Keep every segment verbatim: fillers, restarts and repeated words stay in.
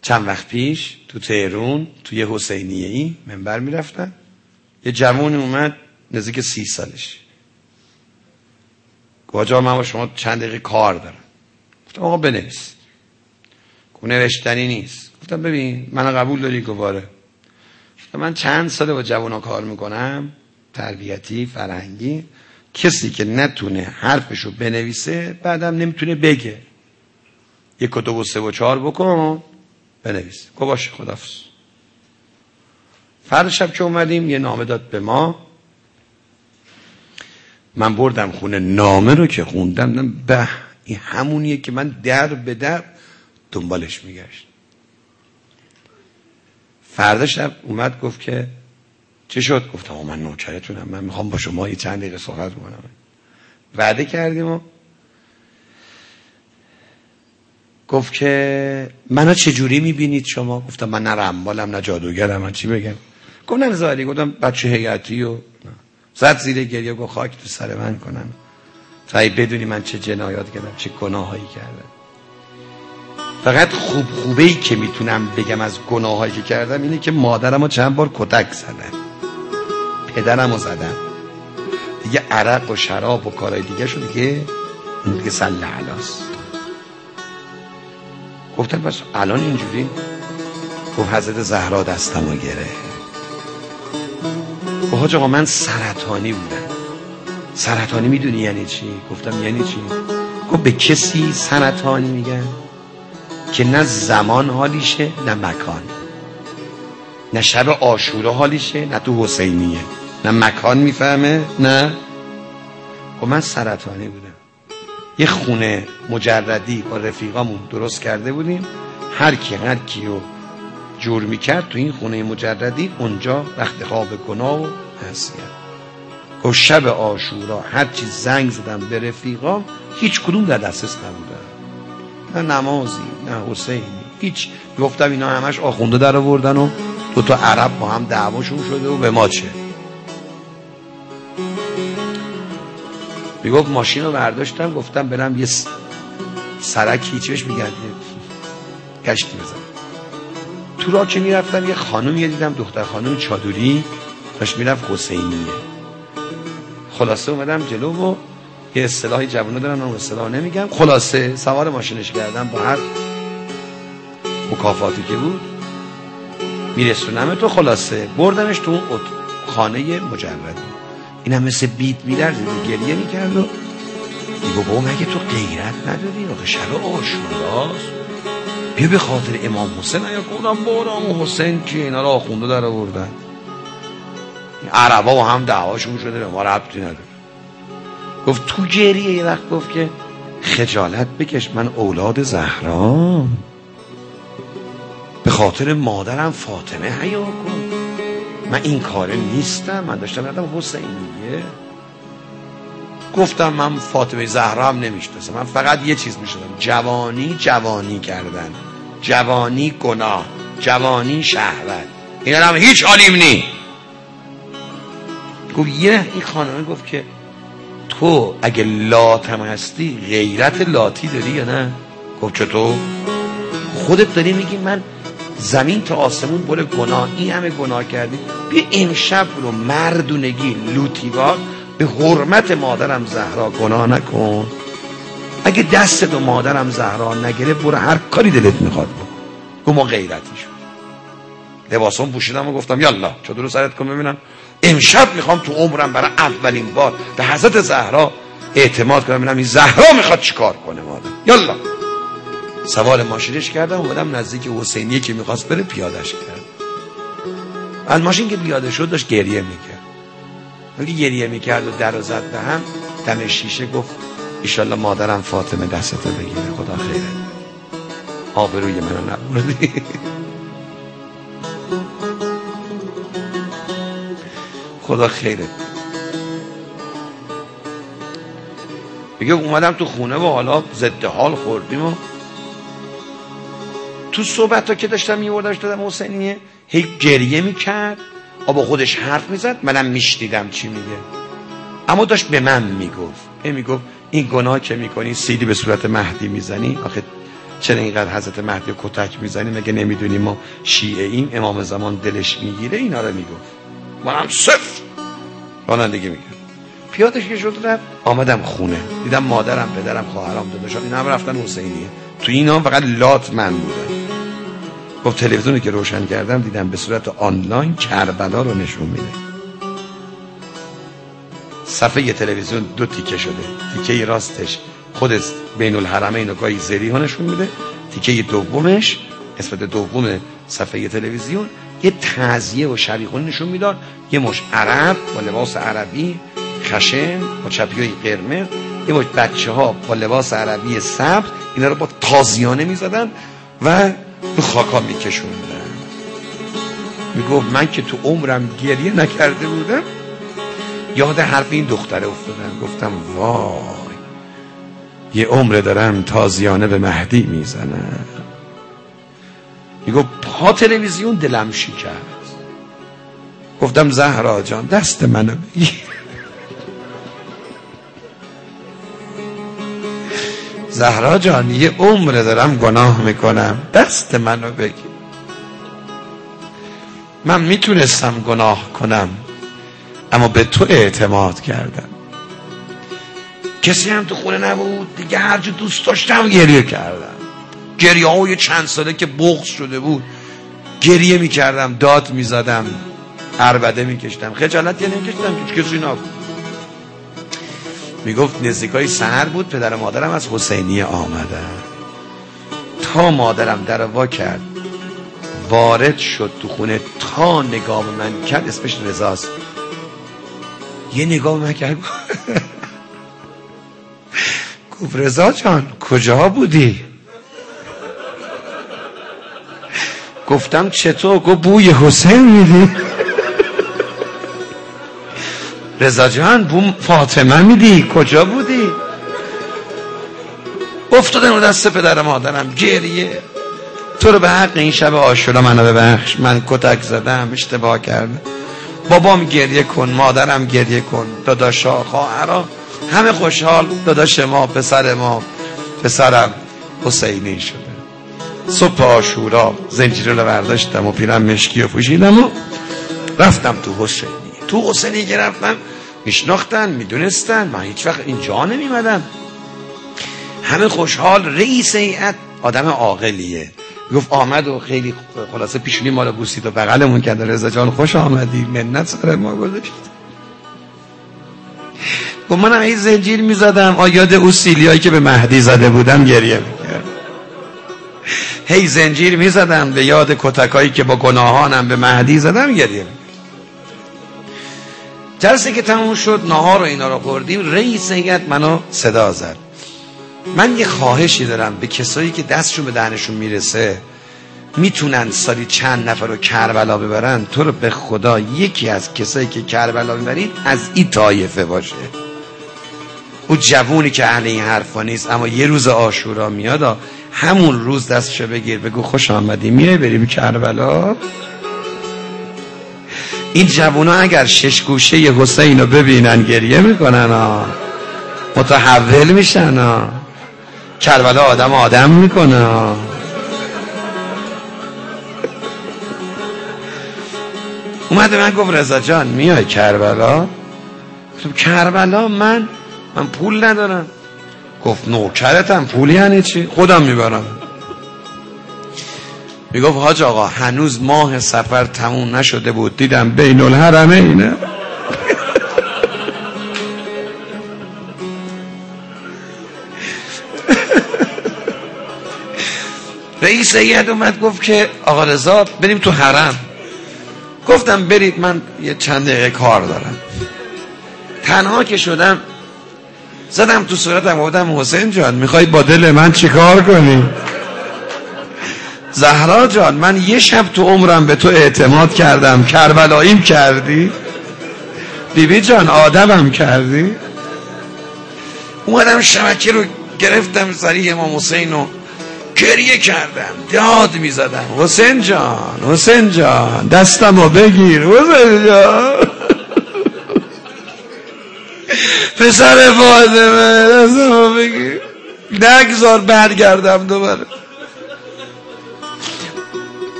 چند وقت پیش تو تهران توی حسینیه ای منبر میرفتن، یه جوانی اومد نزدیک سی سالش، گفت آقا من با شما چند دقیقه کار دارم. گفتم آقا بنویس. گفت نوشتنی نیست. گفتم ببین من قبول داری؟ گفت آره. گفتم من چند ساله با جوانا کار میکنم، تربیتی فرهنگی، کسی که نتونه حرفشو بنویسه بعدم نمیتونه بگه. یک و دو و سه و چهار بکن بنویس. گفت باشه خداحافظ. فردا شب که اومدیم یه نامه داد به ما، من بردم خونه، نامه رو که خوندم به این همونیه که من در به در دنبالش میگشت. فردا شب اومد گفت که چه شد؟ گفتم آقا من نوکرتونم، من میخوام با شما یه چند دقیقه صحبت کنم. وعده کردیم و گفت که منو چجوری میبینید شما؟ گفتم من نه رنبالم نه جادوگرم، من چی بگم؟ گفت نه زاری. گفتم بچه هیئتی و زد زیر گریه، گفت خاک تو سر من کنن تا بدونی من چه جنایات کردم، چه گناهایی کردم. فقط خوب خوبه ای که میتونم بگم از گناهایی که کردم اینه که مادرمو چند بار کتک زدم، پدرمو زدم، دیگه عرق و شراب و کارهای دیگه شو دیگه اون دیگه سله علاست. گفتم بس الان اینجوری؟ گفت حضرت زهرا دستمو گرفت. گفت آقا من سرطانی بودم. سرطانی میدونی یعنی چی؟ گفتم یعنی چی؟ گفت به کسی سرطانی میگن که نه زمان حالیشه نه مکان، نه شب عاشورا حالیشه نه تو حسینیه، نه مکان میفهمه نه. گفت من سرطانی بودم. یه خونه مجردی با رفیقامون درست کرده بودیم، هر کی هر کیو جور میکرد تو این خونه مجردی اونجا رخت خواب گناه و معصیت. گفت شب عاشورا هر چی زنگ زدم به رفیقام هیچ کدوم در دسترس نبودن، نه نمازی نه حسینی هیچ. گفتم اینا همش آخونده در آوردن و دو تا عرب با هم دعواشون شده و به ما چه. میگفت ماشین رو برداشتم گفتم برم یه سرکی چیش میگن گشتی بزن. تو راه که میرفتم یه خانومی دیدم، دختر خانوم چادری داشت میرفت حسینیه. خلاصه اومدم جلو و یه اصطلاحی جوونا دارن اون اصطلاح نمیگم، خلاصه سوار ماشینش کردم با هر مکافاتی که بود میرسونم تو. خلاصه بردمش تو اون خانه مجردی. اینم مثل بیت میلرز گریه میکرد و دیگه بابا مگه تو غیرت نداری؟ آخه شب عاشوراست، بیا به خاطر امام حسین یا کنم بارم حسین که اینا رو آخونده در آوردن، عربا و هم دعواشون شده به ما ربطی نداره. گفت تو گریه یه وقت گفت که خجالت بکش، من اولاد زهرام، به خاطر مادرم فاطمه حیا کن، من این کاره نیستم، من داشتم یادم حسینیه. گفتم من فاطمه زهرا هم نمیشناسم، من فقط یه چیز میشناسم، جوانی جوانی کردن، جوانی گناه، جوانی شهوت، اینا هم هیچ عالیم نی. گفت یه این خانمه گفت که تو اگه لاتم هستی غیرت لاتی داری یا نه؟ گفت چطور؟ خودت داری میگی من زمین تا آسمون بره گناه، این همه گناه کردی، بیا امشب رو مردونگی لوتیوار به حرمت مادرم زهرا گناه نکن. اگه دست دو مادرم زهرا نگیره برو هر کاری دلت میخواد بکن. گفت ما غیرتی شد. لباسام پوشیدم و گفتم یالا چادر رو سرت کن ببینم، امشب میخوام تو عمرم برای اولین بار به حضرت زهرا اعتماد کنم، ببینم این زهرا میخواد چیکار کنه مادر. یالا سوار ماشینش کردم اومدم نزدیک حسینیه که میخواست بره، پیادش کرد. از ماشین که پیاده شد داشت گریه میکرد. وقتی گریه میکرد و در رو زد به هم دم شیشه گفت ایشالله مادرم فاطمه دستتو بگیره، خدا خیره، آبروی منو نبردی. خدا خیره. میگه اومدم تو خونه و حالا ضد حال خوردیم و تو صحبت ها که داشتم میوردمش دادم حسینیه هی گریه میکرد و با خودش حرف میزد، منم میشنیدم چی میگه، اما داشت به من میگفت. ای میگفت این گناه که میکنی سیدی به صورت مهدی میزنی، آخه چرا اینقدر حضرت مهدی کتک میزنی؟ مگه نمیدونی ما شیعه ایم، امام زمان دلش میگیره؟ اینا رو میگفت. منم صفر رانندگی میگم. پیادش که شد رفت، آمدم خونه دیدم مادرم، پدرم، خواهرام، داداشام اینا هم رفتن حسینیه. تو اینا فقط لات من بودم. گفت تلویزیونی که روشن کردم دیدم به صورت آنلاین کربلا رو نشون میده. صفحه تلویزیون دو تیکه شده، تیکه راستش خود بین الحرمین و گاهی زریحا نشون میده، تیکه دومش قسمت دوم صفحه تلویزیون یه تعزیه و شریخونی نشون میداد، یه مش عرب با لباس عربی خشن با چپیای قرمز، یه مش بچه ها با لباس عربی سبز، اینا رو با تازیانه میزدن و به خاکا میکشوندن. میگفت من که تو عمرم گریه نکرده بودم، یاد حرف این دختره افتادم. گفتم وای، یه عمر دارم تازیانه به مهدی میزنم. میگفت پا تلویزیون دلم شکست. گفتم زهرا جان دست منو بگیر. زهرا جان یه عمر دارم گناه میکنم، دست منو بگیر. من میتونستم گناه کنم اما به تو اعتماد کردم. کسی هم تو خونه نبود دیگه، هرچی دوست داشتم گریه کردم. گریه های چند ساله که بغض شده بود گریه میکردم، داد میزدم، عربده میکشتم، خجالت یه نمیکشتم، هیچ کسی نبود. میگفت نزدیکای سحر بود، پدر و مادرم از حسینیه آمدن. تا مادرم در وا کرد وارد شد تو خونه، تا نگاه من کرد، اسمش رضاست، یه نگاه من کرد گفت رضا جان کجا بودی؟ گفتم چطور؟ گفت بوی حسین میدی؟ رضا جان بو فاطمه میدی؟ کجا بودی؟ افتادم رو دست پدر مادرم گریه. تو رو به حق این شب عاشورا منو ببخش، من کتک زدم، اشتباه کردم. بابام گریه کن، مادرم گریه کن، داداشا، خواهرا همه خوشحال. داداش ما، پسر ما، پسرم حسینی شده. صبح عاشورا زنجیره رو برداشتم و پیرم مشکی رو پوشیدم و رفتم تو حسینی. تو حسینی که رفتم میشناختن، میدونستن من هیچ وقت اینجا نمیمدم. همه خوشحال. رئیس هیئت آدم عاقلیه، گفت آمد و خیلی خلاصه پیشونی ما رو بوسید و بغلمون کرد. رضا جان خوش آمدی، منت سر ما گذاشت. گفت منم این زنجیر میزدم، آیاد او سیلیایی که به مهدی زده بودم گریه میکرد. هی زنجیر میزدم به یاد کتکایی که با گناهانم به مهدی زدم گریه میکرد. جلسه که تموم شد، نهار و اینا رو خوردیم، رئیس هیئت منو صدا زد. من یه خواهشی دارم به کسایی که دستشون به دهنشون میرسه میتونن سالی چند نفر رو کربلا ببرن، تو رو به خدا یکی از کسایی که کربلا ببرید از این طایفه باشه. او جوونی که اهل این حرفا نیست اما یه روز عاشورا میاد، همون روز دستشو بگیر بگو خوش آمدی، میای بریم کربلا. این جوونا اگر شش گوشه ی حسین رو ببینن گریه میکنن ها، متحول میشن ها. کربلا آدم آدم میکنه ها. اومده من گفت رضا جان میای کربلا؟ گفتم کربلا من من پول ندارم. گفت نوکرتم، پولی یعنی چی؟ خودم میبرم. میگفت حاج آقا هنوز ماه سفر تموم نشده بود دیدم بین الحرمینه. رئیس هیئت اومد گفت که آقا رضا بریم تو حرم. گفتم برید، من یه چند دقیقه کار دارم. تنها که شدم زدم تو صورتم گفتم حسین جان میخوای با دل من چی کار کنی؟ زهرا جان من یه شب تو عمرم به تو اعتماد کردم، کربلاییم کردی؟ بیبی جان آدمم کردی؟ اومدم شبکه رو گرفتم سری امام حسین و گریه کردم، داد میزدم حسین جان حسین جان دستمو بگیر، حسین جان پسر فاطمه دستمو بگیر، نگذار برگردم دوباره.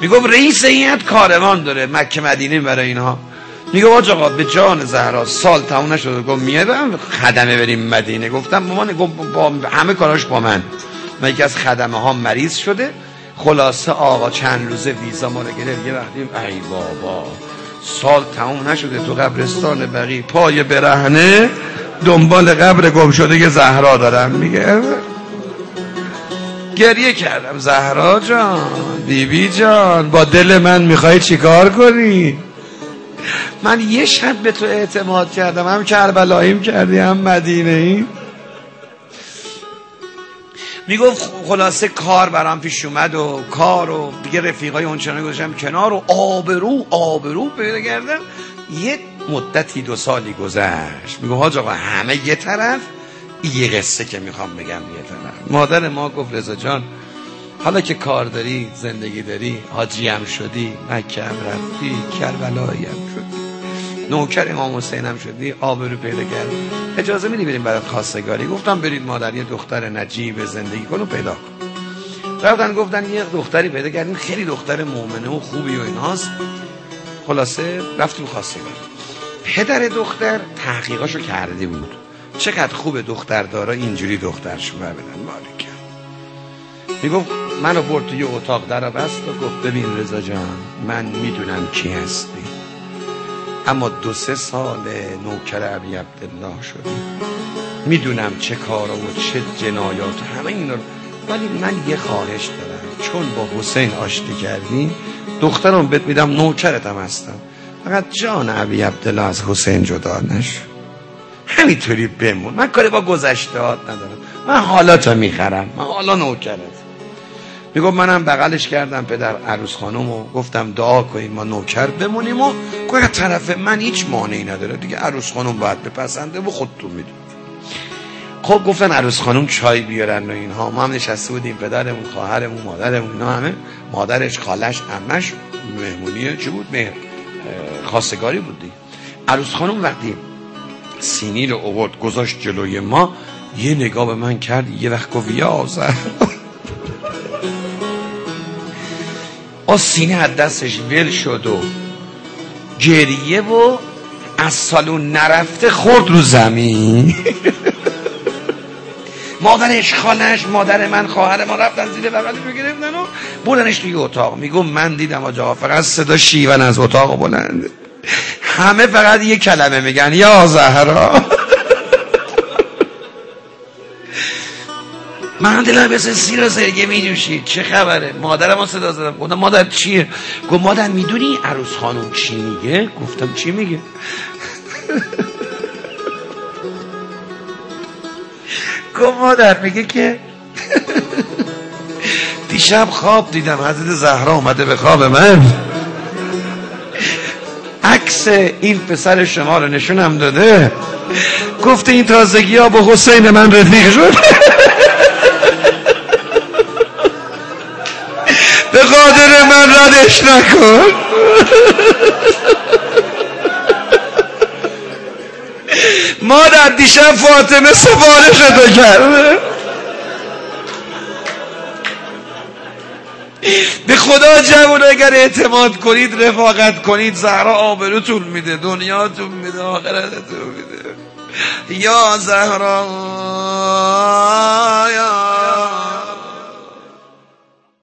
میگفت رئیس هیئت کاروان داره مکه مدینه برای اینها. میگه آقا آقا به جان زهرا سال تموم نشد، گفت میام خدمه بریم مدینه. گفتم مامان گفت با همه کاراش با من. من یکی از خدمه ها مریض شده، خلاصه آقا چند روزه ویزا ما رو گرفت. یه وقتی ای بابا سال تموم نشده تو قبرستان بقیع پای برهنه دنبال قبر گم شده که زهرا دارم. میگه گریه کردم زهرا جان بیبی بی جان با دل من میخوای چیکار کنی؟ من یه شب به تو اعتماد کردم، هم کربلاییم کردی هم مدینه ای. میگفت خلاصه کار برام پیش اومد و کار و دیگه رفیقای اونچنان گذاشتم کنار و آبرو آبرو پیدا کردم. یه مدتی دو سالی گذشت. میگه حاج آقا همه یه طرف، یه قصه که میخوام بگم یه طرف. مادر ما گفت رضا جان حالا که کار داری زندگی داری حاجی هم شدی مکه هم رفتی کربلایی هم شدی نوکر امام حسین هم شدی آبرو پیدا کردی، اجازه میدی بریم برات خواستگاری؟ گفتم برید مادر یه دختر نجیب زندگی کن و پیدا کن. رفتن گفتن یه دختری پیدا کردیم خیلی دختر مؤمنه و خوبی و ایناست. خلاصه رفتیم خواستگاری. پدر دختر تحقیقاشو کرده بود چقدر خوب دختر دارا اینجوری دخترشو بدن مالک. میگفت منو برد توی اتاق در بست و گفت ببین رضا جان من میدونم کی هستی، اما دو سه سال نوکر ابی عبدالله شدی، میدونم چه کارا و چه جنایات همه اینا، ولی من یه خواهش دارم چون با حسین آشتی کردی دخترم بهت میدم نوکرتم هستم، فقط جان ابی عبدالله از حسین جدا نشو، همینطوری بمون، من کاری با گذشتهات ندارم، من حالاتو میخرم، من حالا نوکرت. میگم منم بغلش کردم پدر عروس خانم و گفتم دعا کنیم ما نوکر بمونیم و که طرف من هیچ مانعی نداره دیگه، عروس خانم باید بپسنده و خودتون میدون. خب گفتن عروس خانم چای بیارن و اینها. ما هم نشسته بودیم پدرمون خواهرمون مادرمون اینا همه، مادرش خالش عمش مهمونی چی بود مهر خواستگاری بودی. عروس خانم وقتی سینی رو آورد گذاشت جلوی ما یه نگاه به من کرد، یه وقت گفت یا زهرا آ سینه از دستش ول شد و گریه و از سالون نرفته خورد رو زمین. مادرش خالش مادر من خواهر ما رفتن زیر بغلش رو گرفتن و بردنش توی اتاق. میگم من دیدم آجا فقط صدا شیون از اتاق بلند، همه فقط یه کلمه میگن یا زهرا. من دلم مثل سیر و سرگه می نوشید چه خبره؟ مادرم ها صدا زدم گفتم مادر چیه؟ گفت مادر میدونی عروس خانم چی میگه؟ گفتم چی میگه؟ گفت مادر میگه که دیشب خواب دیدم حضرت زهرا اومده به خواب من، عکس این پسر شما رو نشونم داده، گفته این تازگی ها با حسین من رفیق شد. به قادر من ردش نکن. مادر دیشب فاطمه سفارشتو کرده، به خدا جوون اگر اعتماد کنید رفاقت کنید زهرا آبروتون میده، دنیاتون میده، آخرتتون میده. یا زهرا یا